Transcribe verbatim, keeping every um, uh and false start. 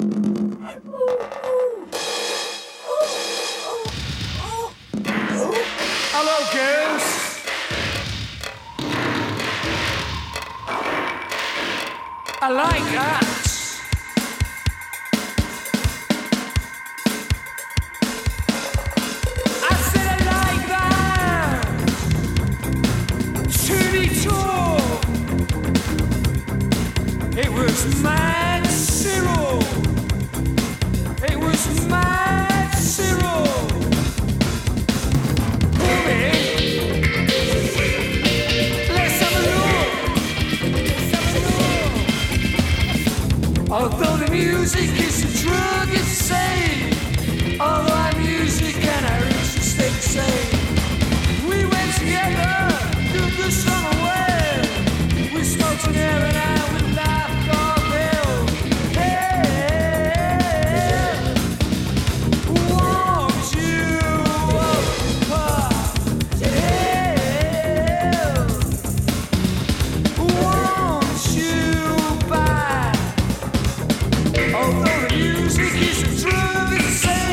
Hello, girls. I like that. I said I like that. Tootie talk. It was mad Cyril. It was mad Cyril. Although the music is a drug, it's sane. Although our music and our interests stay the same. We went together through the summer wind. We smoked an air and out with life gone ill. Hey, won't you apart? Hey, won't you buy? Although the music is a drug, it's the same.